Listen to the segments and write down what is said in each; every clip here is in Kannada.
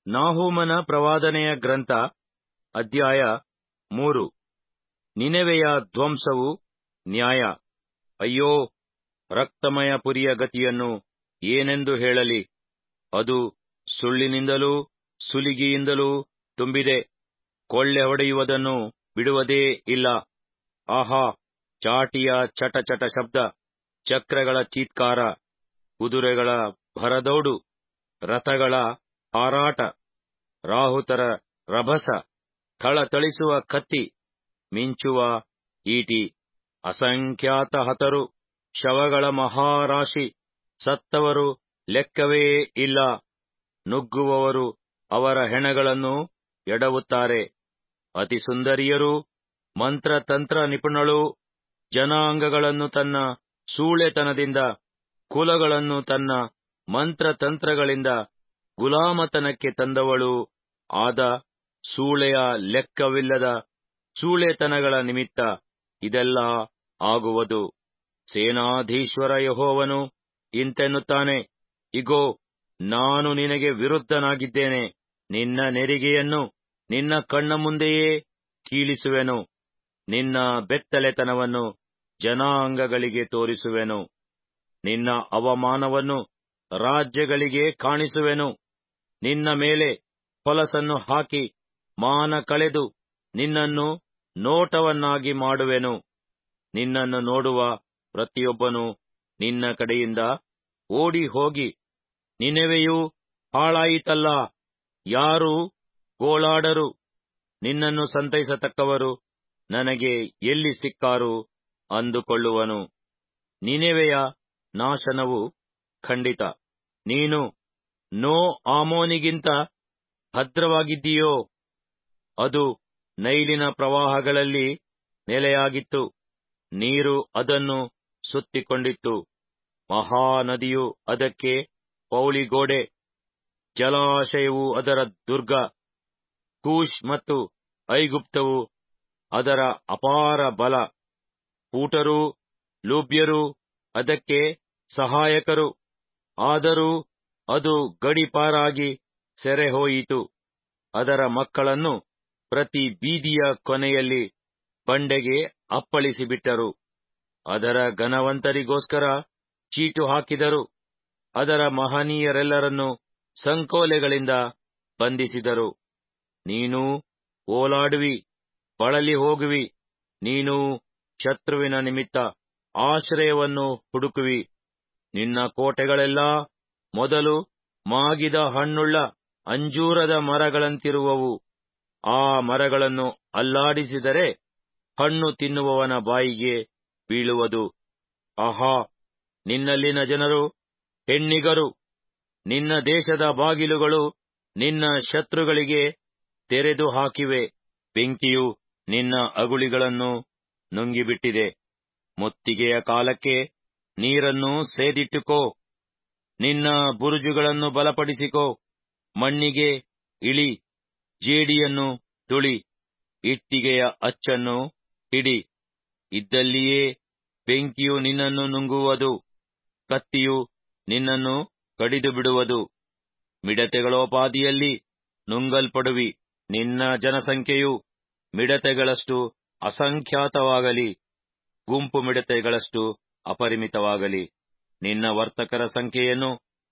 ನಾಹೂಮನ ಪ್ರವಾದನೆಯ ಗ್ರಂಥ ಅಧ್ಯಾಯ 3. ನಿನೆವೆಯ ಧ್ವಂಸವು ನ್ಯಾಯ. ಅಯ್ಯೋ, ರಕ್ತಮಯ ಪುರಿಯ ಗತಿಯನ್ನು ಏನೆಂದು ಹೇಳಲಿ? ಅದು ಸುಳ್ಳಿನಿಂದಲೂ ಸುಲಿಗೆಯಿಂದಲೂ ತುಂಬಿದೆ. ಕೊಳ್ಳೆ ಹೊಡೆಯುವುದನ್ನು ಬಿಡುವುದೇ ಇಲ್ಲ. ಆಹಾ, ಚಾಟಿಯ ಚಟಚಟ ಶಬ್ದ, ಚಕ್ರಗಳ ಚೀತ್ಕಾರ, ಕುದುರೆಗಳ ಭರದೌಡು, ರಥಗಳ ಹಾರಾಟ, ರಾಹುತರ ರಭಸ, ಥಳಥಳಿಸುವ ಕತ್ತಿ, ಮಿಂಚುವ ಈಟಿ, ಅಸಂಖ್ಯಾತ ಹತರು, ಶವಗಳ ಮಹಾರಾಶಿ, ಸತ್ತವರು ಲೆಕ್ಕವೇ ಇಲ್ಲ. ನುಗ್ಗುವವರು ಅವರ ಹೆಣಗಳನ್ನು ಎಡವುತ್ತಾರೆ. ಅತಿ ಸುಂದರಿಯರೂ ಮಂತ್ರತಂತ್ರ ನಿಪುಣಳೂ, ಜನಾಂಗಗಳನ್ನು ತನ್ನ ಸೂಳೆತನದಿಂದ, ಕುಲಗಳನ್ನು ತನ್ನ ಮಂತ್ರತಂತ್ರಗಳಿಂದ ಗುಲಾಮತನಕ್ಕೆ ತಂದವಳೂ ಆದ ಸೂಳೆಯ ಲೆಕ್ಕವಿಲ್ಲದ ಸೂಳೆತನಗಳ ನಿಮಿತ್ತ ಇದೆಲ್ಲ ಆಗುವುದು. ಸೇನಾಧೀಶ್ವರ ಯೆಹೋವನು ಇಂತೆನ್ನುತ್ತಾನೆ, ಇಗೋ, ನಾನು ನಿನಗೆ ವಿರುದ್ಧನಾಗಿದ್ದೇನೆ. ನಿನ್ನ ನೆರಿಗೆಯನ್ನು ನಿನ್ನ ಕಣ್ಣ ಮುಂದೆಯೇ ಕೀಳಿಸುವೆನು. ನಿನ್ನ ಬೆತ್ತಲೆತನವನ್ನು ಜನಾಂಗಗಳಿಗೆ ತೋರಿಸುವೆನು. ನಿನ್ನ ಅವಮಾನವನ್ನು ರಾಜ್ಯಗಳಿಗೆ ಕಾಣಿಸುವೆನು. ನಿನ್ನ ಮೇಲೆ ಹೊಲಸನ್ನು ಹಾಕಿ ಮಾನ ಕಳೆದು ನಿನ್ನನ್ನು ನೋಟವನ್ನಾಗಿ ಮಾಡುವೆನು. ನಿನ್ನನ್ನು ನೋಡುವ ಪ್ರತಿಯೊಬ್ಬನು ನಿನ್ನ ಕಡೆಯಿಂದ ಓಡಿ ಹೋಗಿ, ನಿನೆವೆಯೂ ಹಾಳಾಯಿತಲ್ಲ, ಯಾರೂ ಗೋಳಾಡರು, ನಿನ್ನನ್ನು ಸಂತೈಸತಕ್ಕವರು ನನಗೆ ಎಲ್ಲಿ ಸಿಕ್ಕಾರು ಅಂದುಕೊಳ್ಳುವನು. ನಿನೆವೆಯ ನಾಶನವು ಖಂಡಿತ. ನೀನು ನೋ ಆಮೋನಿಗಿಂತ ಭದ್ರವಾಗಿದ್ದೀಯೋ? ಅದು ನೈಲಿನ ಪ್ರವಾಹಗಳಲ್ಲಿ ನೆಲೆಯಾಗಿತ್ತು, ನೀರು ಅದನ್ನು ಸುತ್ತಿಕೊಂಡಿತ್ತು. ಮಹಾನದಿಯು ಅದಕ್ಕೆ ಪೌಳಿಗೋಡೆ, ಜಲಾಶಯವು ಅದರ ದುರ್ಗ. ಕೂಷ್ ಮತ್ತು ಐಗುಪ್ತವು ಅದರ ಅಪಾರ ಬಲ. ಪೂಟರೂ ಲೂಬ್ಯರೂ ಅದಕ್ಕೆ ಸಹಾಯಕರು. ಆದರೂ ಅದು ಗಡೀಪಾರಾಗಿ ಸೆರೆಹೋಯಿತು. ಅದರ ಮಕ್ಕಳನ್ನು ಪ್ರತಿ ಬೀದಿಯ ಕೊನೆಯಲ್ಲಿ ಬಂಡೆಗೆ ಅಪ್ಪಳಿಸಿಬಿಟ್ಟರು. ಅದರ ಘನವಂತರಿಗೋಸ್ಕರ ಚೀಟು ಹಾಕಿದರು. ಅದರ ಮಹನೀಯರೆಲ್ಲರನ್ನು ಸಂಕೋಲೆಗಳಿಂದ ಬಂಧಿಸಿದರು. ನೀನೂ ಓಲಾಡುವಿ, ಬಳಲಿ ಹೋಗುವಿ. ನೀನೂ ಶತ್ರುವಿನ ನಿಮಿತ್ತ ಆಶ್ರಯವನ್ನು ಹುಡುಕುವಿ. ನಿನ್ನ ಕೋಟೆಗಳೆಲ್ಲಾ ಮೊದಲು ಮಾಗಿದ ಹಣ್ಣುಳ್ಳ ಅಂಜೂರದ ಮರಗಳಂತಿರುವವು. ಆ ಮರಗಳನ್ನು ಅಲ್ಲಾಡಿಸಿದರೆ ಹಣ್ಣು ತಿನ್ನುವವನ ಬಾಯಿಗೆ ಬೀಳುವುದು. ಆಹಾ, ನಿನ್ನಲ್ಲಿನ ಜನರು ಹೆಣ್ಣಿಗರು. ನಿನ್ನ ದೇಶದ ಬಾಗಿಲುಗಳು ನಿನ್ನ ಶತ್ರುಗಳಿಗೆ ತೆರೆದು ಹಾಕಿವೆ. ಬೆಂಕಿಯು ನಿನ್ನ ಅಗುಳಿಗಳನ್ನು ನುಂಗಿಬಿಟ್ಟಿದೆ. ಮುತ್ತಿಗೆಯ ಕಾಲಕ್ಕೆ ನೀರನ್ನು ಸೇದಿಟ್ಟುಕೋ. ನಿನ್ನ ಬುರುಜುಗಳನ್ನು ಬಲಪಡಿಸಿಕೋ. ಮಣ್ಣಿಗೆ ಇಳಿ, ಜೇಡಿಯನ್ನು ತುಳಿ, ಇಟ್ಟಿಗೆಯ ಅಚ್ಚನ್ನು ಹಿಡಿ. ಇದ್ದಲ್ಲಿಯೇ ಬೆಂಕಿಯು ನಿನ್ನನ್ನು ನುಂಗುವುದು, ಕತ್ತಿಯು ನಿನ್ನನ್ನು ಕಡಿದು ಬಿಡುವುದು. ಮಿಡತೆಗಳೋಪಾದಿಯಲ್ಲಿ ನುಂಗಲ್ಪಡುವಿ. ನಿನ್ನ ಜನಸಂಖ್ಯೆಯು ಮಿಡತೆಗಳಷ್ಟು ಅಸಂಖ್ಯಾತವಾಗಲಿ, ಗುಂಪು ಮಿಡತೆಗಳಷ್ಟು ಅಪರಿಮಿತವಾಗಲಿ. ನಿನ್ನ ವರ್ತಕರ ಸಂಖ್ಯೆಯನ್ನು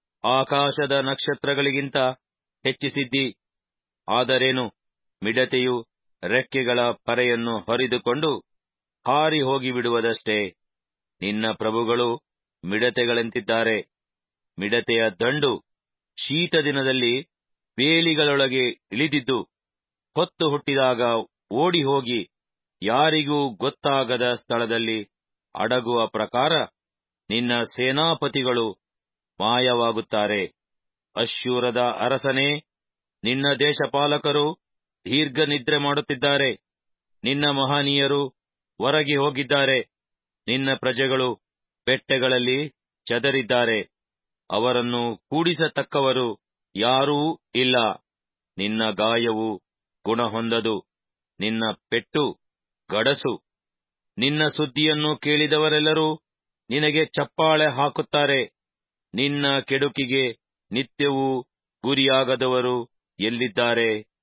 ಆಕಾಶದ ನಕ್ಷತ್ರಗಳಿಗಿಂತ ಹೆಚ್ಚಿಸಿದ್ದಿ. ಆದರೇನು, ಮಿಡತೆಯು ರೆಕ್ಕೆಗಳ ಪರೆಯನ್ನು ಹರಿದುಕೊಂಡು ಹಾರಿ ಹೋಗಿಬಿಡುವುದಷ್ಟೇ. ನಿನ್ನ ಪ್ರಭುಗಳು ಮಿಡತೆಗಳಂತಿದ್ದಾರೆ. ಮಿಡತೆಯ ದಂಡು ಶೀತ ದಿನದಲ್ಲಿ ಬೇಲಿಗಳೊಳಗೆ ಇಳಿದಿದ್ದು, ಹೊತ್ತು ಹುಟ್ಟಿದಾಗ ಓಡಿ ಹೋಗಿ ಯಾರಿಗೂ ಗೊತ್ತಾಗದ ಸ್ಥಳದಲ್ಲಿ ಅಡಗುವ ಪ್ರಕಾರ ನಿನ್ನ ಸೇನಾಪತಿಗಳು ಮಾಯವಾಗುತ್ತಾರೆ. ಅಶ್ಶೂರದ ಅರಸನೇ, ನಿನ್ನ ದೇಶಪಾಲಕರು ದೀರ್ಘ ನಿದ್ರೆ ಮಾಡುತ್ತಿದ್ದಾರೆ. ನಿನ್ನ ಮಹನೀಯರು ಹೊರಗೆ ಹೋಗಿದ್ದಾರೆ. ನಿನ್ನ ಪ್ರಜೆಗಳು ಬೆಟ್ಟಗಳಲ್ಲಿ ಚದರಿದ್ದಾರೆ. ಅವರನ್ನು ಕೂಡಿಸತಕ್ಕವರು ಯಾರೂ ಇಲ್ಲ. ನಿನ್ನ ಗಾಯವು ಗುಣಹೊಂದದು, ನಿನ್ನ ಪೆಟ್ಟು ಗಡಸು. ನಿನ್ನ ಸುದ್ದಿಯನ್ನು ಕೇಳಿದವರೆಲ್ಲರೂ ನಿನಗೆ ಚಪ್ಪಾಳೆ ಹಾಕುತ್ತಾರೆ. ನಿನ್ನ ಕೆಡುಕಿಗೆ ನಿತ್ಯವೂ ಗುರಿಯಾಗದವರು ಎಲ್ಲಿದ್ದಾರೆ?